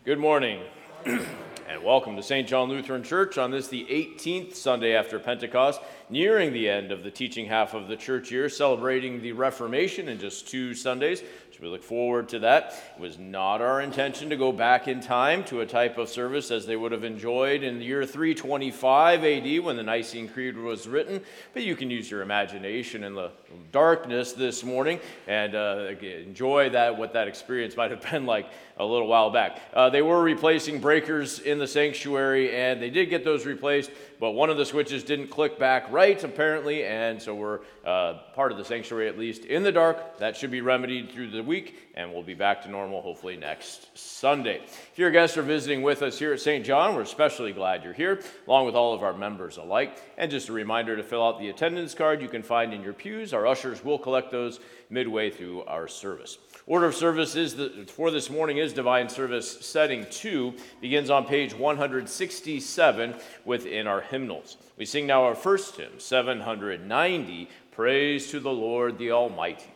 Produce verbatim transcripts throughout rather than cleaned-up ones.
Good morning, and welcome to Saint John Lutheran Church on this, the eighteenth Sunday after Pentecost, nearing the end of the teaching half of the church year, celebrating the Reformation in just two Sundays. So we look forward to that. It was not our intention to go back in time to a type of service as they would have enjoyed in the year three twenty-five A D when the Nicene Creed was written, but you can use your imagination in the darkness this morning and uh, enjoy that, what that experience might have been like a little while back. Uh, they were replacing breakers in the sanctuary, and they did get those replaced, but one of the switches didn't click back right, apparently, and so we're uh, part of the sanctuary, at least, in the dark. That should be remedied through the week, and we'll be back to normal, hopefully, next Sunday. If you're a guest or visiting with us here at Saint John, we're especially glad you're here, along with all of our members alike. And just a reminder to fill out the attendance card you can find in your pews. Our ushers will collect those midway through our service. Order of service is the, for this morning is Divine Service Setting two, begins on page one hundred sixty-seven within our hymnals. We sing now our first hymn, seven hundred ninety, Praise to the Lord the Almighty.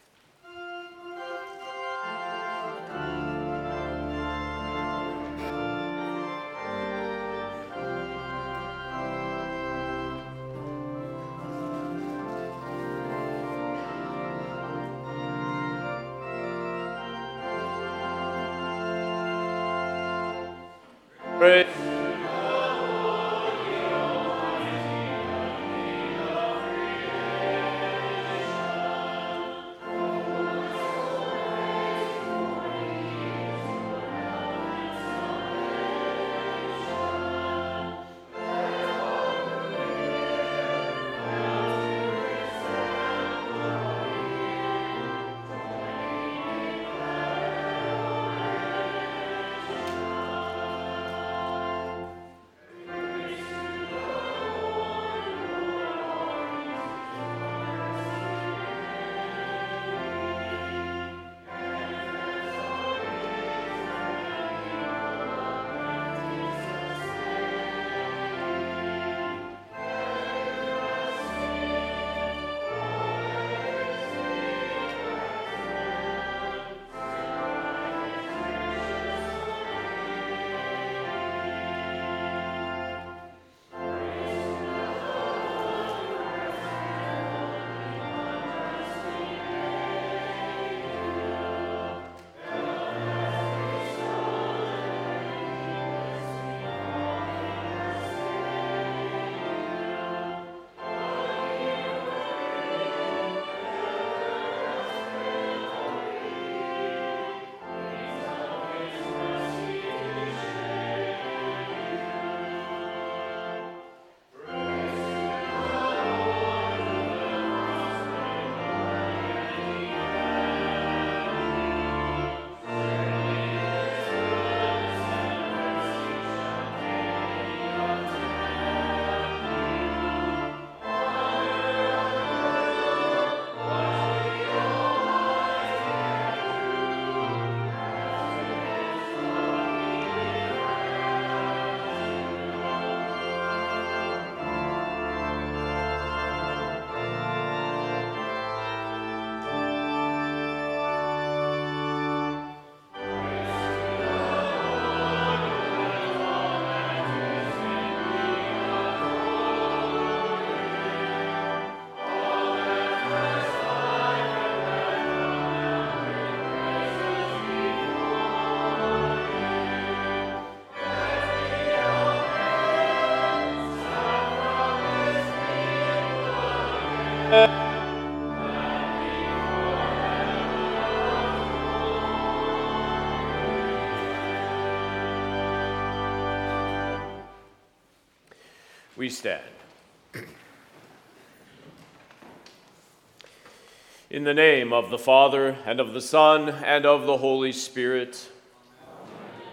Praise. We stand. In the name of the Father, and of the Son, and of the Holy Spirit. Amen.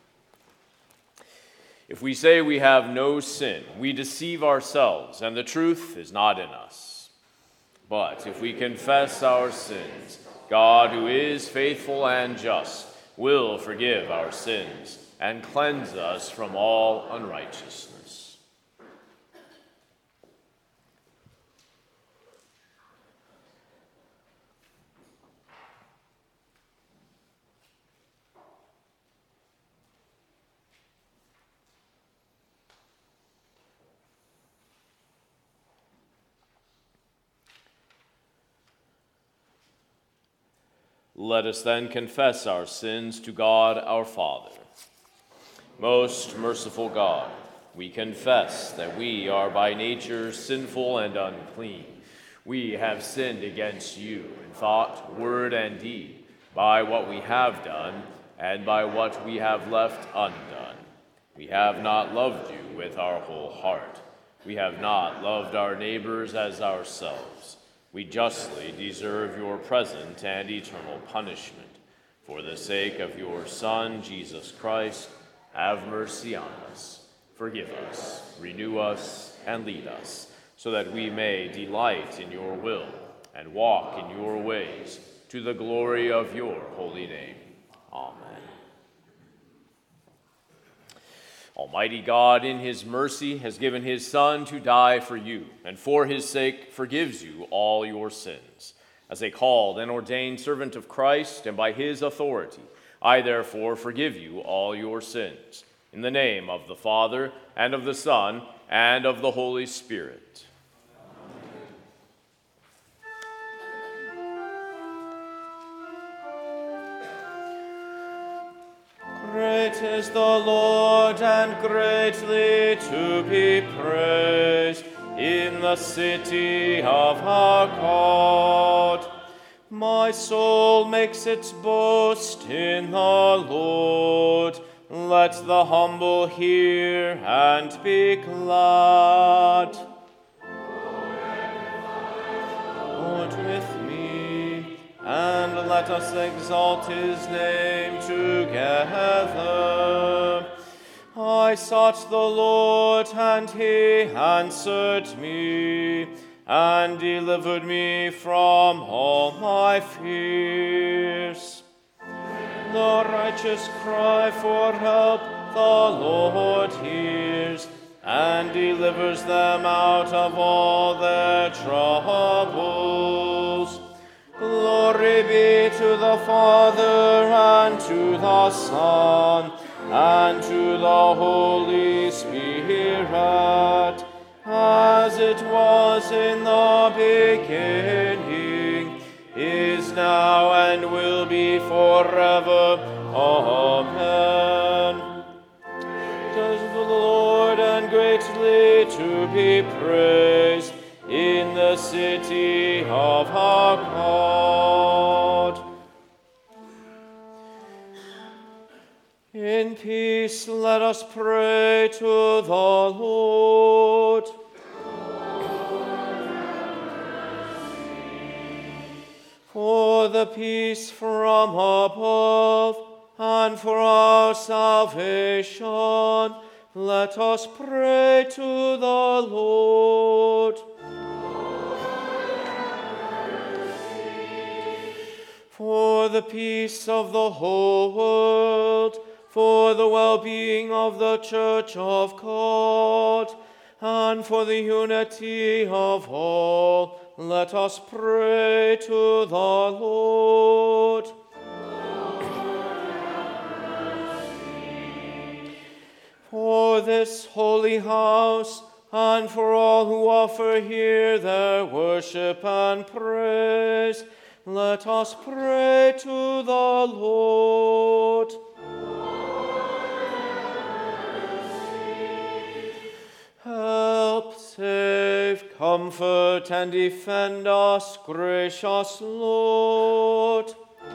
If we say we have no sin, we deceive ourselves, and the truth is not in us. But if we confess our sins, God, who is faithful and just, will forgive our sins and cleanse us from all unrighteousness. Let us then confess our sins to God our Father. Most merciful God, we confess that we are by nature sinful and unclean. We have sinned against you in thought, word, and deed, by what we have done and by what we have left undone. We have not loved you with our whole heart. We have not loved our neighbors as ourselves. We justly deserve your present and eternal punishment. For the sake of your Son, Jesus Christ, have mercy on us. Forgive us, renew us, and lead us, so that we may delight in your will and walk in your ways, to the glory of your holy name. Amen. Almighty God, in his mercy, has given his Son to die for you, and for his sake forgives you all your sins. As a called and ordained servant of Christ, and by his authority, I therefore forgive you all your sins. In the name of the Father, and of the Son, and of the Holy Spirit. Great is the Lord, and greatly to be praised in the city of our God. My soul makes its boast in the Lord. Let the humble hear and be glad. Lord with me, and let us exalt his name together. I sought the Lord, and he answered me, and delivered me from all my fears. The righteous cry for help, the Lord hears, and delivers them out of all their troubles. Glory be to the Father, and to the Son, and to the Holy Spirit, as it was in the beginning, is now, and will be forever. Amen. Does the Lord, and greatly to be praised in the city of our God. In peace let us pray to the Lord. For the peace from above, and for our salvation, let us pray to the Lord. For the peace of the whole world, for the well-being of the Church of God, and for the unity of all, let us pray to the Lord. For this holy house, and for all who offer here their worship and praise, let us pray to the Lord. Help, save, comfort, and defend us, gracious Lord.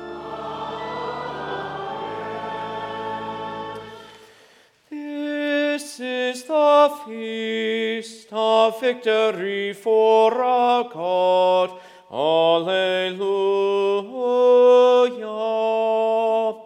This is the feast of victory for our God. Alleluia.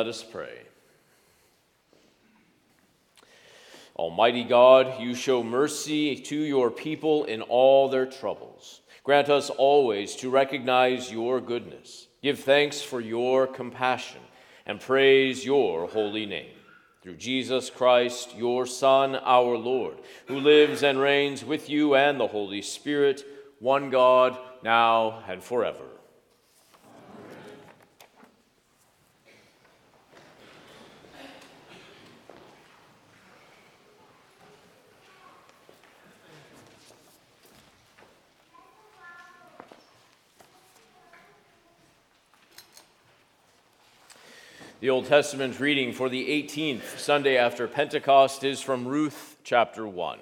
let us pray. Almighty God, you show mercy to your people in all their troubles. Grant us always to recognize your goodness, give thanks for your compassion, and praise your holy name. Through Jesus Christ, your Son, our Lord, who lives and reigns with you and the Holy Spirit, one God, now and forever. The Old Testament reading for the eighteenth Sunday after Pentecost is from Ruth chapter one.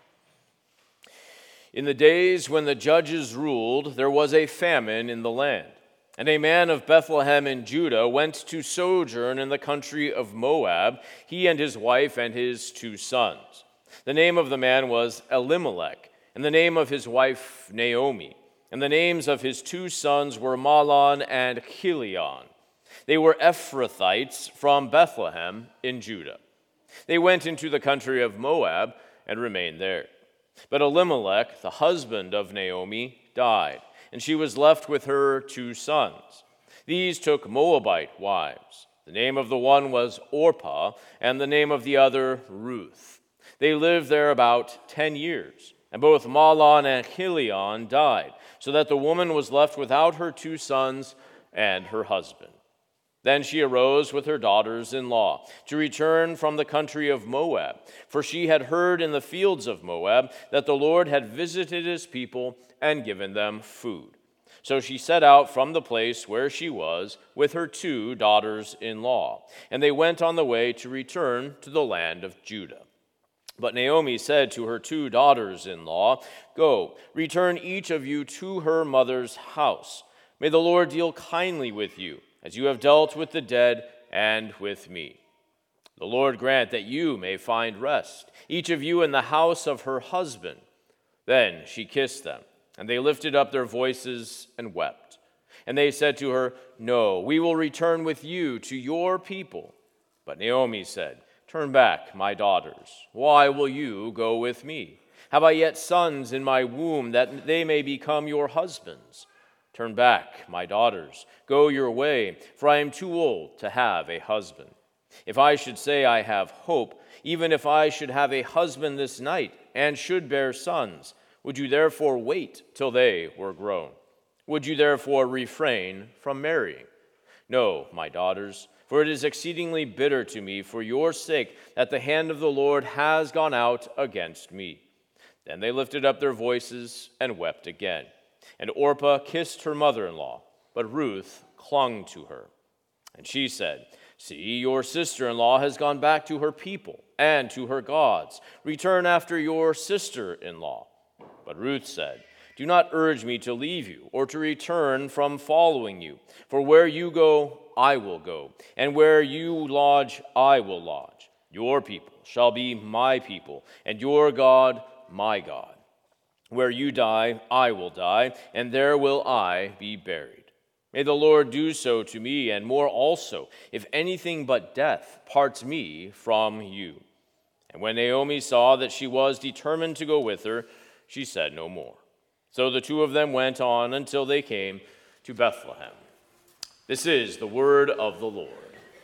In the days when the judges ruled, there was a famine in the land, and a man of Bethlehem in Judah went to sojourn in the country of Moab, he and his wife and his two sons. The name of the man was Elimelech, and the name of his wife Naomi, and the names of his two sons were Mahlon and Chilion. They were Ephrathites from Bethlehem in Judah. They went into the country of Moab and remained there. But Elimelech, the husband of Naomi, died, and she was left with her two sons. These took Moabite wives. The name of the one was Orpah, and the name of the other Ruth. They lived there about ten years, and both Mahlon and Chilion died, so that the woman was left without her two sons and her husband. Then she arose with her daughters-in-law to return from the country of Moab, for she had heard in the fields of Moab that the Lord had visited his people and given them food. So she set out from the place where she was with her two daughters-in-law, and they went on the way to return to the land of Judah. But Naomi said to her two daughters-in-law, "Go, return each of you to her mother's house. May the Lord deal kindly with you, as you have dealt with the dead and with me. The Lord grant that you may find rest, each of you in the house of her husband." Then she kissed them, and they lifted up their voices and wept. And they said to her, "No, we will return with you to your people." But Naomi said, "Turn back, my daughters. Why will you go with me? Have I yet sons in my womb that they may become your husbands? Turn back, my daughters, go your way, for I am too old to have a husband. If I should say I have hope, even if I should have a husband this night and should bear sons, would you therefore wait till they were grown? Would you therefore refrain from marrying? No, my daughters, for it is exceedingly bitter to me for your sake that the hand of the Lord has gone out against me." Then they lifted up their voices and wept again. And Orpah kissed her mother-in-law, but Ruth clung to her. And she said, "See, your sister-in-law has gone back to her people and to her gods. Return after your sister-in-law." But Ruth said, "Do not urge me to leave you or to return from following you. For where you go, I will go, and where you lodge, I will lodge. Your people shall be my people, and your God, my God. Where you die, I will die, and there will I be buried. May the Lord do so to me, and more also, if anything but death parts me from you." And when Naomi saw that she was determined to go with her, she said no more. So the two of them went on until they came to Bethlehem. This is the word of the Lord.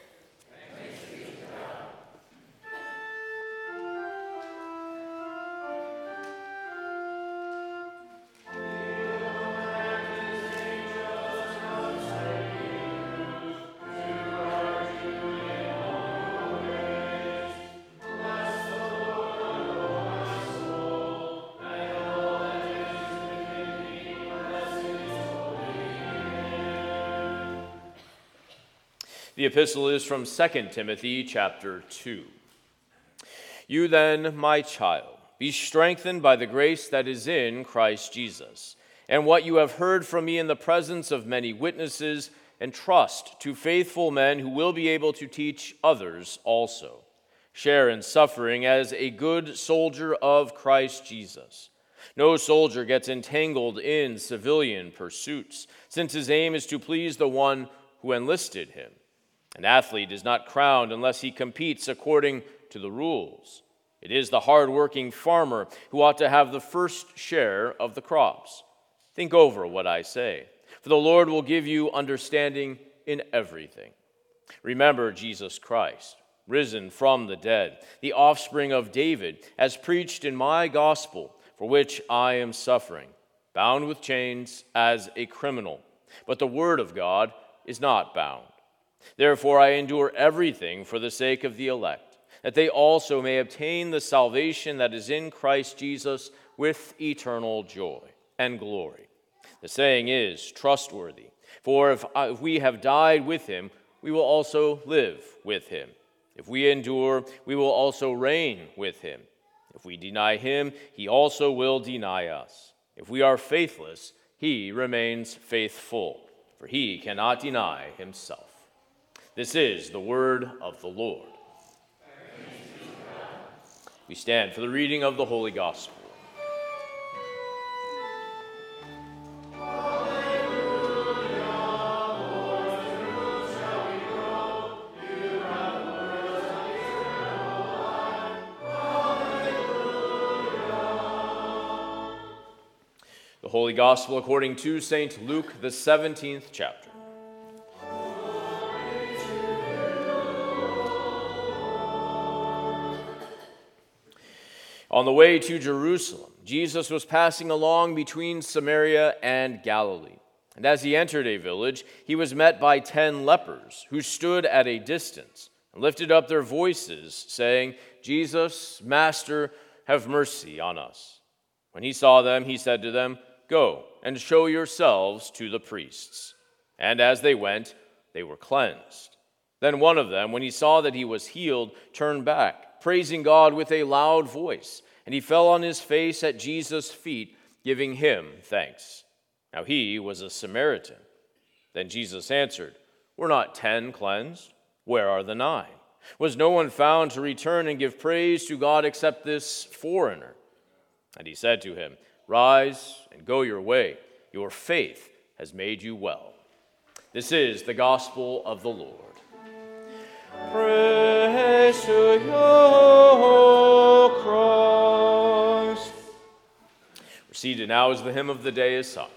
The epistle is from Second Timothy chapter two. "You then, my child, be strengthened by the grace that is in Christ Jesus, and what you have heard from me in the presence of many witnesses, entrust to faithful men who will be able to teach others also. Share in suffering as a good soldier of Christ Jesus. No soldier gets entangled in civilian pursuits, since his aim is to please the one who enlisted him. An athlete is not crowned unless he competes according to the rules. It is the hard-working farmer who ought to have the first share of the crops. Think over what I say, for the Lord will give you understanding in everything. Remember Jesus Christ, risen from the dead, the offspring of David, as preached in my gospel, for which I am suffering, bound with chains as a criminal. But the word of God is not bound. Therefore I endure everything for the sake of the elect, that they also may obtain the salvation that is in Christ Jesus with eternal joy and glory. The saying is trustworthy, for if, if we have died with him, we will also live with him. If we endure, we will also reign with him. If we deny him, he also will deny us. If we are faithless, he remains faithful, for he cannot deny himself. This is the word of the Lord. We stand for the reading of the Holy Gospel. The Holy Gospel according to Saint Luke, the seventeenth chapter. On the way to Jerusalem, Jesus was passing along between Samaria and Galilee. And as he entered a village, he was met by ten lepers who stood at a distance and lifted up their voices, saying, "Jesus, Master, have mercy on us." When he saw them, he said to them, "Go and show yourselves to the priests." And as they went, they were cleansed. Then one of them, when he saw that he was healed, turned back, praising God with a loud voice, and he fell on his face at Jesus' feet, giving him thanks. Now he was a Samaritan. Then Jesus answered, "Were not ten cleansed? Where are the nine? Was no one found to return and give praise to God except this foreigner?" And he said to him, "Rise and go your way. Your faith has made you well." This is the gospel of the Lord. Praise to you, O Christ. We're seated now as the hymn of the day is sung.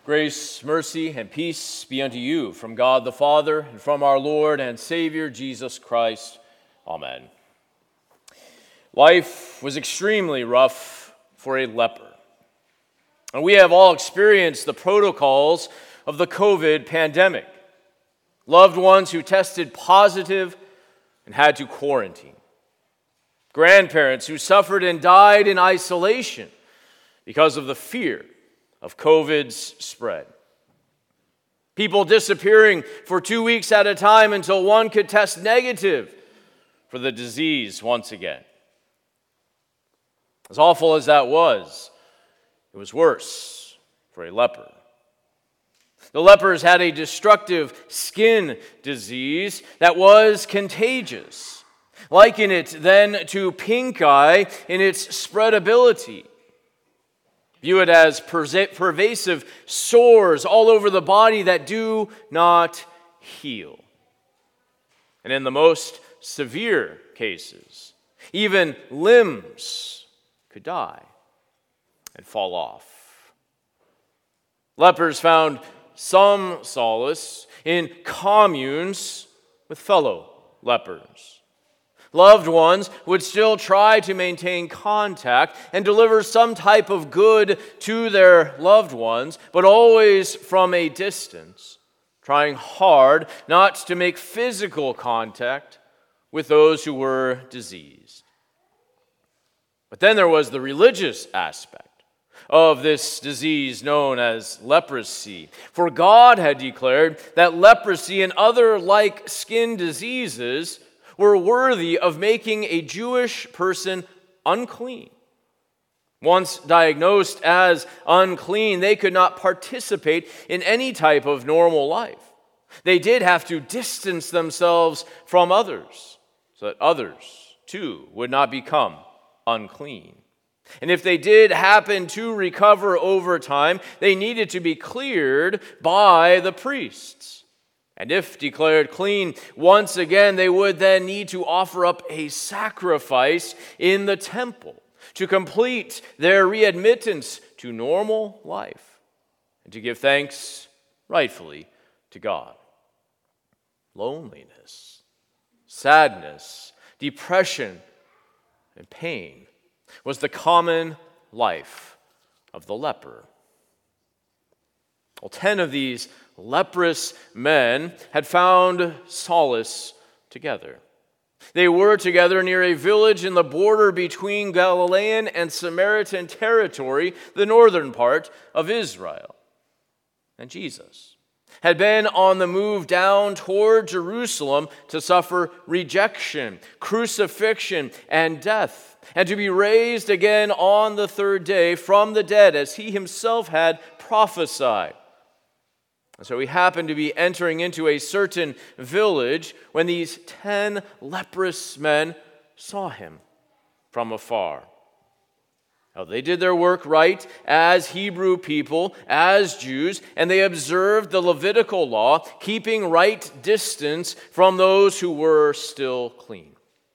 Grace, mercy, and peace be unto you from God the Father and from our Lord and Savior Jesus Christ. Amen. Life was extremely rough for a leper. And we have all experienced the protocols of the COVID pandemic. Loved ones who tested positive and had to quarantine. Grandparents who suffered and died in isolation because of the fear of COVID's spread. People disappearing for two weeks at a time until one could test negative for the disease once again. As awful as that was, it was worse for a leper. The lepers had a destructive skin disease that was contagious. Liken it then to pink eye in its spreadability. View it as pervasive sores all over the body that do not heal. And in the most severe cases, even limbs could die and fall off. Lepers found some solace in communes with fellow lepers. Loved ones would still try to maintain contact and deliver some type of good to their loved ones, but always from a distance, trying hard not to make physical contact with those who were diseased. But then there was the religious aspect of this disease known as leprosy. For God had declared that leprosy and other like skin diseases were worthy of making a Jewish person unclean. Once diagnosed as unclean, they could not participate in any type of normal life. They did have to distance themselves from others so that others, too, would not become unclean. And if they did happen to recover over time, they needed to be cleared by the priests. And if declared clean once again, they would then need to offer up a sacrifice in the temple to complete their readmittance to normal life and to give thanks rightfully to God. Loneliness, sadness, depression, and pain was the common life of the leper. Well, ten of these leprous men had found solace together. They were together near a village in the border between Galilean and Samaritan territory, the northern part of Israel. And Jesus had been on the move down toward Jerusalem to suffer rejection, crucifixion, and death, and to be raised again on the third day from the dead, as he himself had prophesied. And so he happened to be entering into a certain village when these ten leprous men saw him from afar. Now, they did their work right as Hebrew people, as Jews, and they observed the Levitical law, keeping right distance from those who were still clean.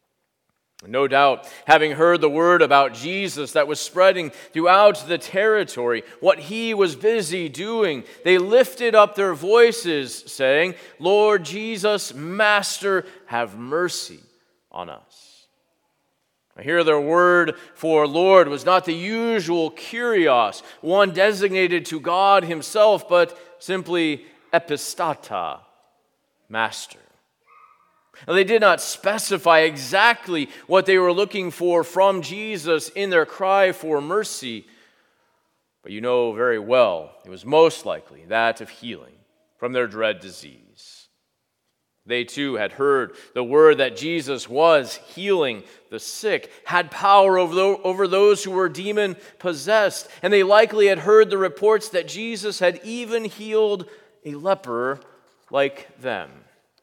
No doubt, having heard the word about Jesus that was spreading throughout the territory, what he was busy doing, they lifted up their voices, saying, "Lord Jesus, Master, have mercy on us." Here their word for Lord was not the usual Kyrios, one designated to God himself, but simply epistata, Master. Now, they did not specify exactly what they were looking for from Jesus in their cry for mercy, but you know very well it was most likely that of healing from their dread disease. They too had heard the word that Jesus was healing the sick, had power over, the, over those who were demon-possessed, and they likely had heard the reports that Jesus had even healed a leper like them.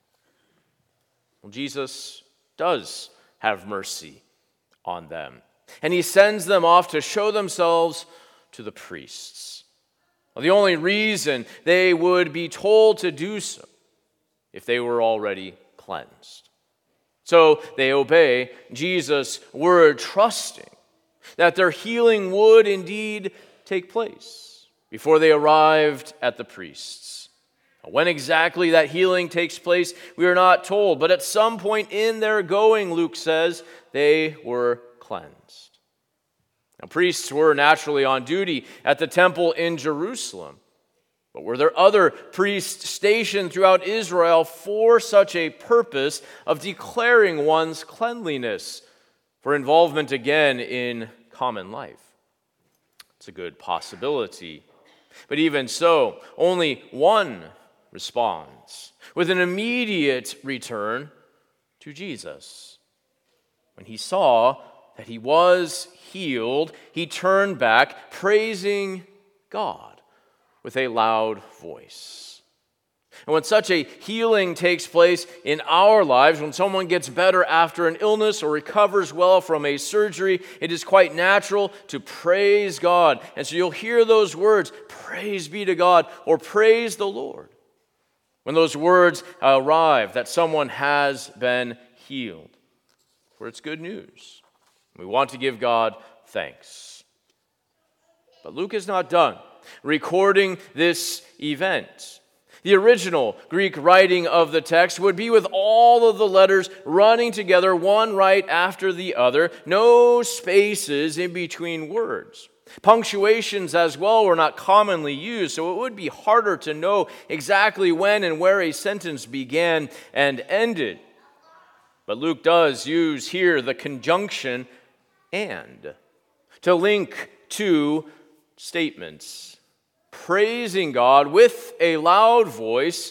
Well, Jesus does have mercy on them, and he sends them off to show themselves to the priests. Well, the only reason they would be told to do so if they were already cleansed. So they obey Jesus' word, trusting that their healing would indeed take place. before they arrived at the priests. When exactly that healing takes place, we are not told, but at some point in their going, Luke says, they were cleansed. Now, priests were naturally on duty at the temple in Jerusalem, but were there other priests stationed throughout Israel for such a purpose of declaring one's cleanliness for involvement again in common life? It's a good possibility. But even so, only one responds with an immediate return to Jesus. When he saw that he was healed, he turned back, praising God with a loud voice. And when such a healing takes place in our lives, when someone gets better after an illness or recovers well from a surgery, it is quite natural to praise God. And so you'll hear those words, praise be to God, or praise the Lord, when those words arrive that someone has been healed. For it's good news. We want to give God thanks. But Luke is not done recording this event. The original Greek writing of the text would be with all of the letters running together, one right after the other, no spaces in between words. Punctuations as well were not commonly used, so it would be harder to know exactly when and where a sentence began and ended. But Luke does use here the conjunction "and" to link two statements. Praising God with a loud voice,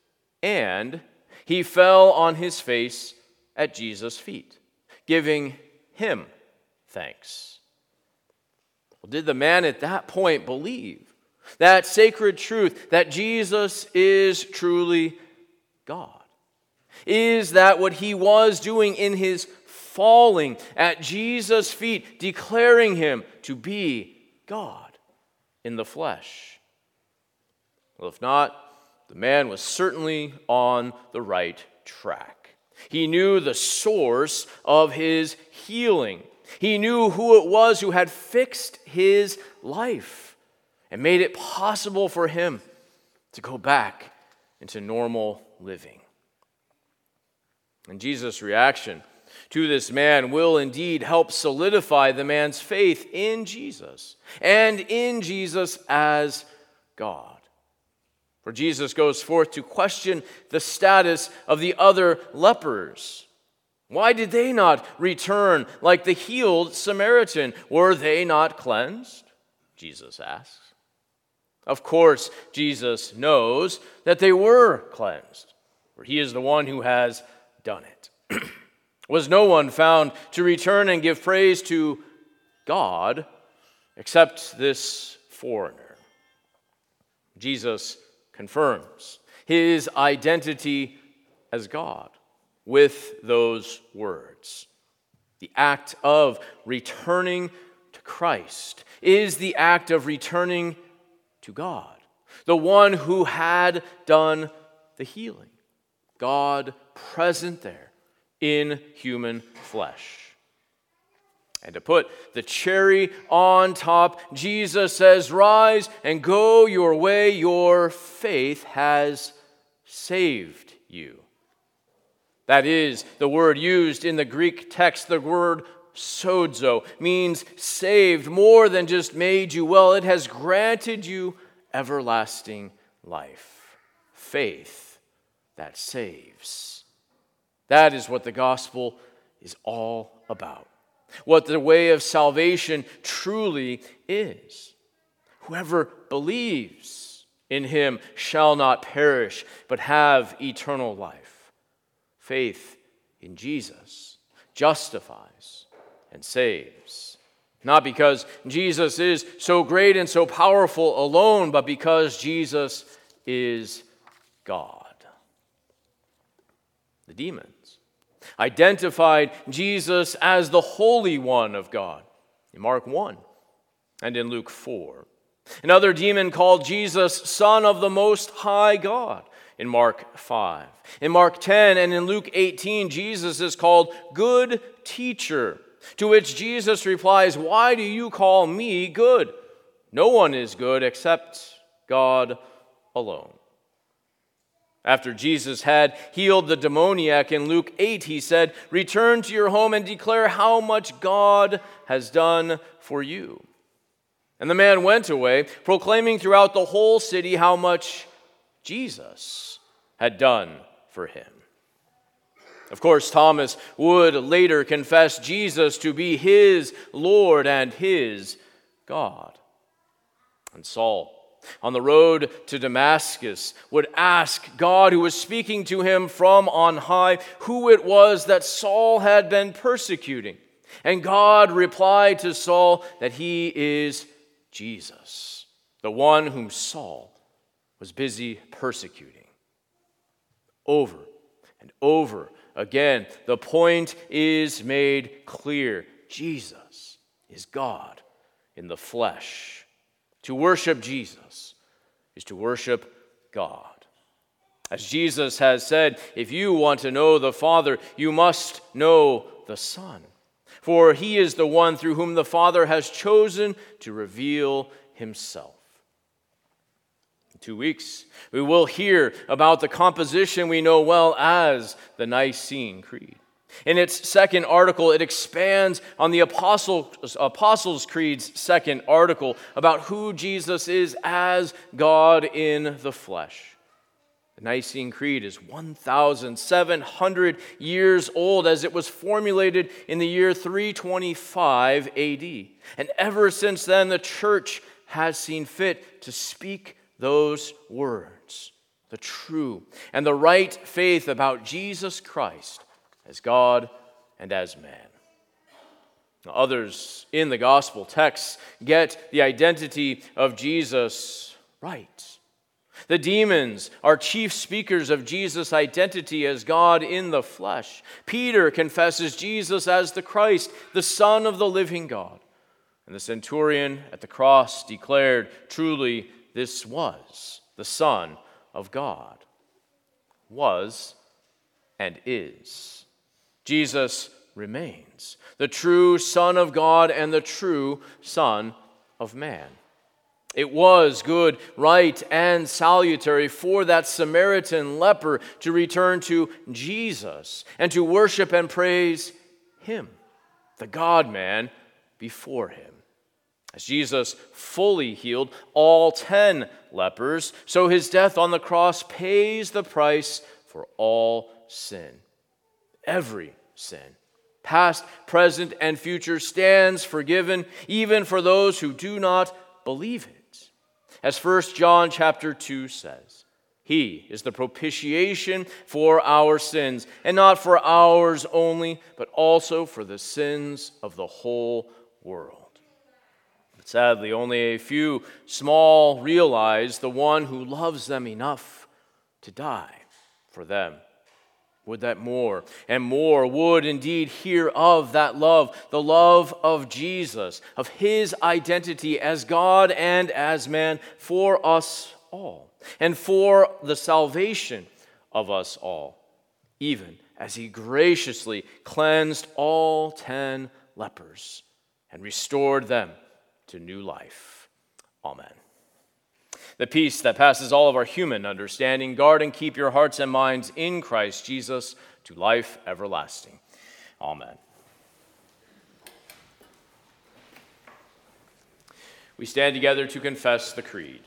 and he fell on his face at Jesus' feet, giving him thanks. Well, did the man at that point believe that sacred truth that Jesus is truly God? Is that what he was doing in his falling at Jesus' feet, declaring him to be God in the flesh? Well, if not, the man was certainly on the right track. He knew the source of his healing. He knew who it was who had fixed his life and made it possible for him to go back into normal living. And Jesus' reaction to this man will indeed help solidify the man's faith in Jesus and in Jesus as God. For Jesus goes forth to question the status of the other lepers. Why did they not return like the healed Samaritan? Were they not cleansed? Jesus asks. Of course, Jesus knows that they were cleansed, for he is the one who has done it. Was no one found to return and give praise to God except this foreigner? Jesus confirms his identity as God with those words. The act of returning to Christ is the act of returning to God, the one who had done the healing, God present there in human flesh. And to put the cherry on top, Jesus says, "Rise and go your way, your faith has saved you." That is the word used in the Greek text. The word sozo means saved, more than just made you well. It has granted you everlasting life. Faith that saves. That is what the gospel is all about. What the way of salvation truly is. Whoever believes in him shall not perish, but have eternal life. Faith in Jesus justifies and saves. Not because Jesus is so great and so powerful alone, but because Jesus is God. The demons identified Jesus as the Holy One of God in Mark one and in Luke four. Another demon called Jesus Son of the Most High God in Mark five. In Mark ten and in Luke eighteen, Jesus is called Good Teacher, to which Jesus replies, "Why do you call me good? No one is good except God alone. After Jesus had healed the demoniac in Luke eight, he said, "Return to your home and declare how much God has done for you." And the man went away, proclaiming throughout the whole city how much Jesus had done for him. Of course, Thomas would later confess Jesus to be his Lord and his God. And Saul, on the road to Damascus, would ask God, who was speaking to him from on high, who it was that Saul had been persecuting. And God replied to Saul that he is Jesus, the one whom Saul was busy persecuting. Over and over again, the point is made clear. Jesus is God in the flesh. To worship Jesus is to worship God. As Jesus has said, if you want to know the Father, you must know the Son. For he is the one through whom the Father has chosen to reveal himself. In two weeks, we will hear about the composition we know well as the Nicene Creed. In its second article, it expands on the Apostles, Apostles' Creed's second article about who Jesus is as God in the flesh. The Nicene Creed is one thousand seven hundred years old as it was formulated in the year three twenty-five A D. And ever since then, the church has seen fit to speak those words, the true and the right faith about Jesus Christ as God and as man. Now, others in the gospel texts get the identity of Jesus right. The demons are chief speakers of Jesus' identity as God in the flesh. Peter confesses Jesus as the Christ, the Son of the living God. And the centurion at the cross declared, truly, this was the Son of God. Was and is. Jesus remains the true Son of God and the true Son of man. It was good, right, and salutary for that Samaritan leper to return to Jesus and to worship and praise him, the God-man, before him. As Jesus fully healed all ten lepers, so his death on the cross pays the price for all sin. Every sin, past, present, and future, stands forgiven, even for those who do not believe it. As First John chapter two says, he is the propitiation for our sins, and not for ours only, but also for the sins of the whole world. But sadly, only a few small realize the one who loves them enough to die for them. Would that more and more would indeed hear of that love, the love of Jesus, of his identity as God and as man for us all, and for the salvation of us all, even as he graciously cleansed all ten lepers and restored them to new life. Amen. The peace that passes all of our human understanding, guard and keep your hearts and minds in Christ Jesus to life everlasting. Amen. We stand together to confess the creed.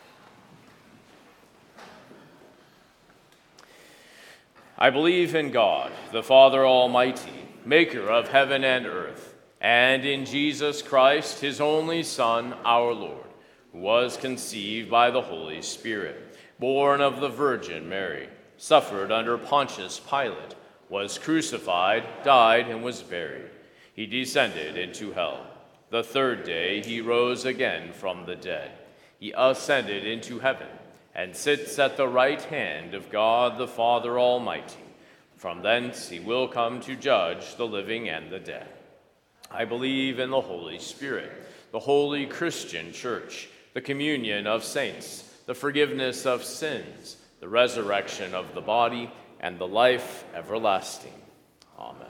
I believe in God, the Father Almighty, maker of heaven and earth, and in Jesus Christ, his only Son, our Lord, who was conceived by the Holy Spirit, born of the Virgin Mary, suffered under Pontius Pilate, was crucified, died, and was buried. He descended into hell. The third day he rose again from the dead. He ascended into heaven and sits at the right hand of God the Father Almighty. From thence he will come to judge the living and the dead. I believe in the Holy Spirit, the holy Christian church, the communion of saints, the forgiveness of sins, the resurrection of the body, and the life everlasting. Amen.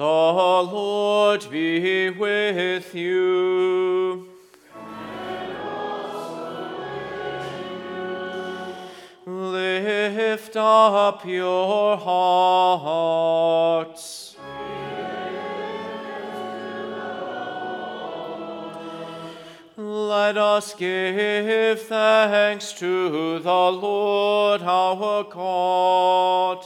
The Lord be with you. Lift up your hearts. Let us give thanks to the Lord our God.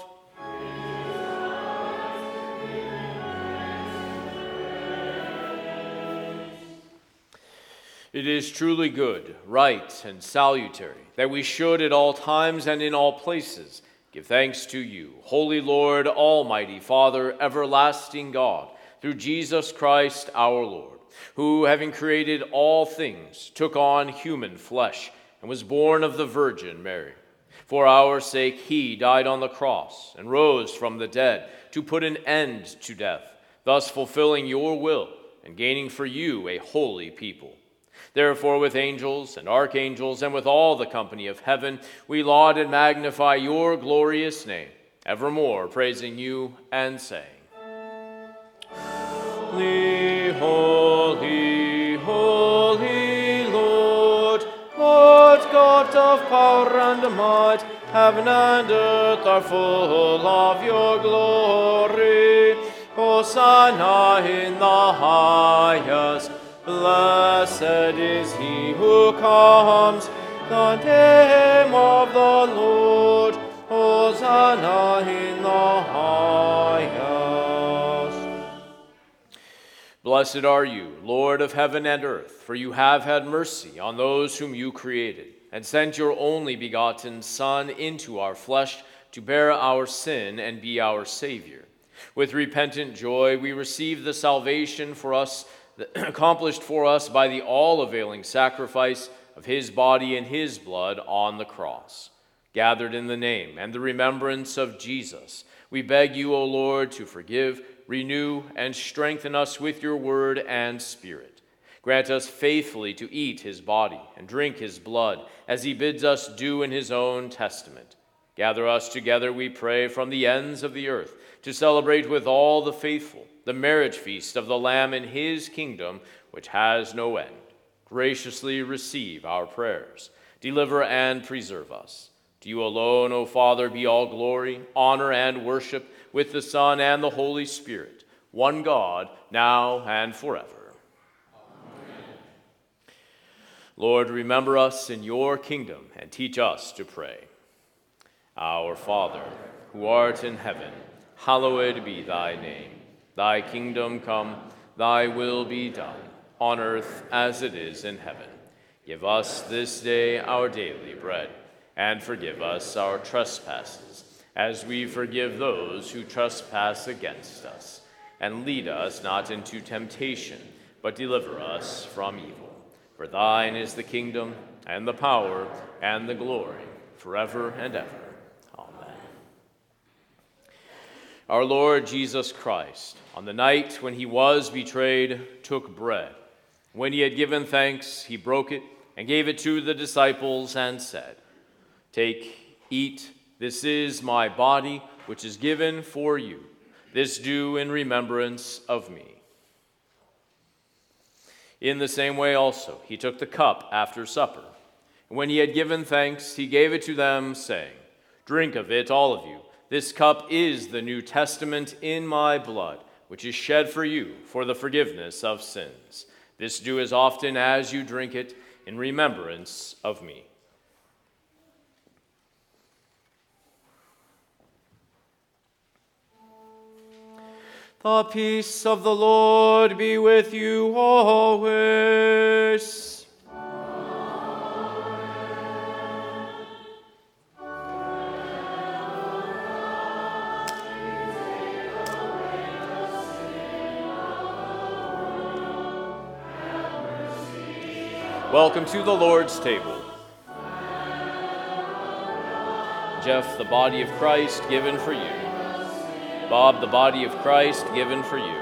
It is truly good, right, and salutary that we should at all times and in all places give thanks to you, Holy Lord, Almighty Father, everlasting God, through Jesus Christ our Lord, who, having created all things, took on human flesh and was born of the Virgin Mary. For our sake he died on the cross and rose from the dead to put an end to death, thus fulfilling your will and gaining for you a holy people. Therefore, with angels and archangels and with all the company of heaven, we laud and magnify your glorious name, evermore praising you and saying, Holy, holy, holy Lord, Lord God of power and might, heaven and earth are full of your glory. Hosanna in the highest. Blessed is he who comes, the name of the Lord. Hosanna in the highest. Blessed are you, Lord of heaven and earth, for you have had mercy on those whom you created, and sent your only begotten Son into our flesh to bear our sin and be our Savior. With repentant joy we receive the salvation for us accomplished for us by the all-availing sacrifice of his body and his blood on the cross. Gathered in the name and the remembrance of Jesus, we beg you, O Lord, to forgive, renew, and strengthen us with your word and spirit. Grant us faithfully to eat his body and drink his blood, as he bids us do in his own testament. Gather us together, we pray, from the ends of the earth, to celebrate with all the faithful the marriage feast of the Lamb in his kingdom, which has no end. Graciously receive our prayers. Deliver and preserve us. To you alone, O Father, be all glory, honor, and worship with the Son and the Holy Spirit, one God, now and forever. Amen. Lord, remember us in your kingdom and teach us to pray. Our Father, who art in heaven, hallowed be thy name. Thy kingdom come, thy will be done, on earth as it is in heaven. Give us this day our daily bread, and forgive us our trespasses, as we forgive those who trespass against us. And lead us not into temptation, but deliver us from evil. For thine is the kingdom, and the power, and the glory, forever and ever. Our Lord Jesus Christ, on the night when he was betrayed, took bread. When he had given thanks, he broke it and gave it to the disciples and said, Take, eat, this is my body, which is given for you. This do in remembrance of me. In the same way also, he took the cup after supper. And when he had given thanks, he gave it to them, saying, Drink of it, all of you. This cup is the New Testament in my blood, which is shed for you for the forgiveness of sins. This do as often as you drink it in remembrance of me. The peace of the Lord be with you always. Welcome to the Lord's table. Jeff, the body of Christ given for you. Bob, the body of Christ given for you.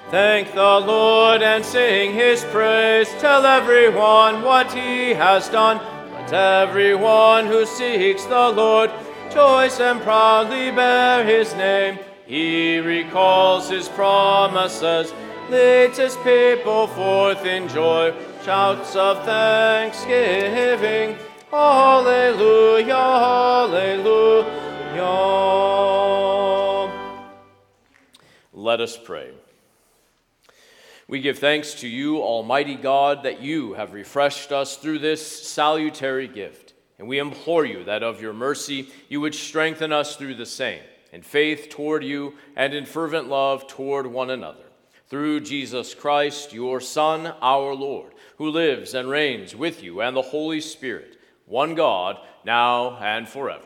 Thank the Lord and sing his praise. Tell everyone what he has done. Let everyone who seeks the Lord rejoice and proudly bear his name. He recalls his promises, leads his people forth in joy. Shouts of thanksgiving. Hallelujah, hallelujah. Let us pray. We give thanks to you, Almighty God, that you have refreshed us through this salutary gift. And we implore you that of your mercy you would strengthen us through the same, in faith toward you and in fervent love toward one another. Through Jesus Christ, your Son, our Lord, who lives and reigns with you and the Holy Spirit, one God, now and forever.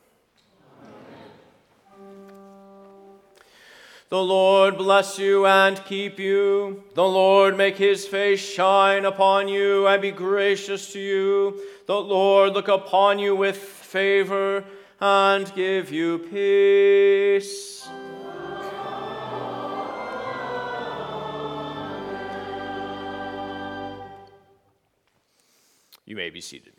The Lord bless you and keep you. The Lord make his face shine upon you and be gracious to you. The Lord look upon you with favor and give you peace. You may be seated.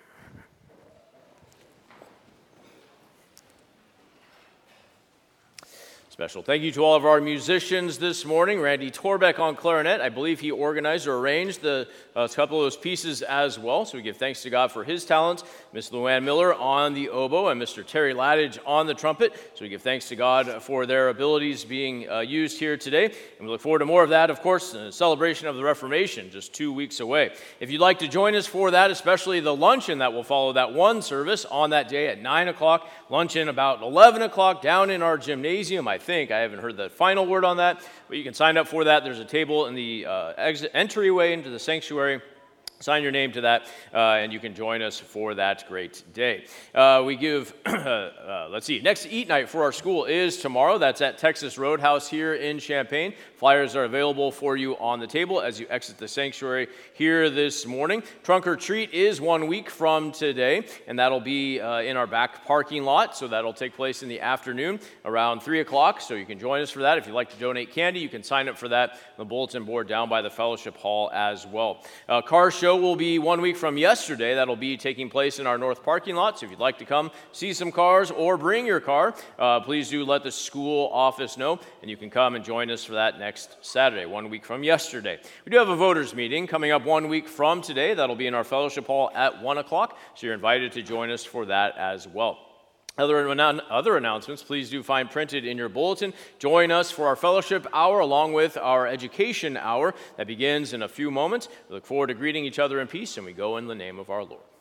Special thank you to all of our musicians this morning. Randy Torbeck on clarinet. I believe he organized or arranged the, a couple of those pieces as well. So we give thanks to God for his talents. Miss Luann Miller on the oboe and Mister Terry Laddage on the trumpet. So we give thanks to God for their abilities being uh, used here today. And we look forward to more of that, of course, in a celebration of the Reformation just two weeks away. If you'd like to join us for that, especially the luncheon that will follow that one service on that day at nine o'clock, luncheon about eleven o'clock down in our gymnasium, I think. I haven't heard the final word on that, but you can sign up for that. There's a table in the uh, exit entryway into the sanctuary. Sign your name to that, uh, and you can join us for that great day. Uh, we give, uh, let's see, next Eat Night for our school is tomorrow. That's at Texas Roadhouse here in Champaign. Flyers are available for you on the table as you exit the sanctuary here this morning. Trunk or Treat is one week from today, and that'll be uh, in our back parking lot, so that'll take place in the afternoon around three o'clock, so you can join us for that. If you'd like to donate candy, you can sign up for that on the bulletin board down by the fellowship hall as well. Uh, car show will be one week from yesterday. That'll be taking place in our north parking lot. So if you'd like to come see some cars or bring your car, uh, please do let the school office know, and you can come and join us for that next Saturday, one week from yesterday. We do have a voters meeting coming up one week from today. That'll be in our fellowship hall at one o'clock. So you're invited to join us for that as well. Other, other announcements, please do find printed in your bulletin. Join us for our fellowship hour along with our education hour that begins in a few moments. We look forward to greeting each other in peace, and we go in the name of our Lord.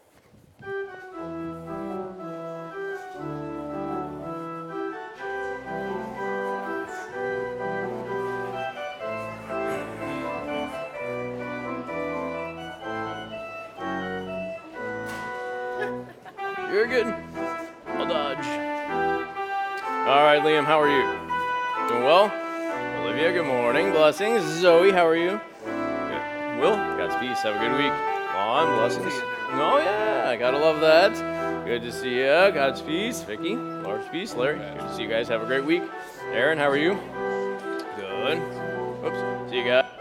You're good. I'll dodge. All right, Liam, how are you? Doing well? Olivia, good morning. Blessings. Zoe, how are you? Good. Will, God's peace. Have a good week. Lon, blessings. Oh, yeah, I gotta love that. Good to see you. God's peace. Vicky, Lord's peace. Larry, good to see you guys. Have a great week. Aaron, how are you? Good. Oops. See you guys.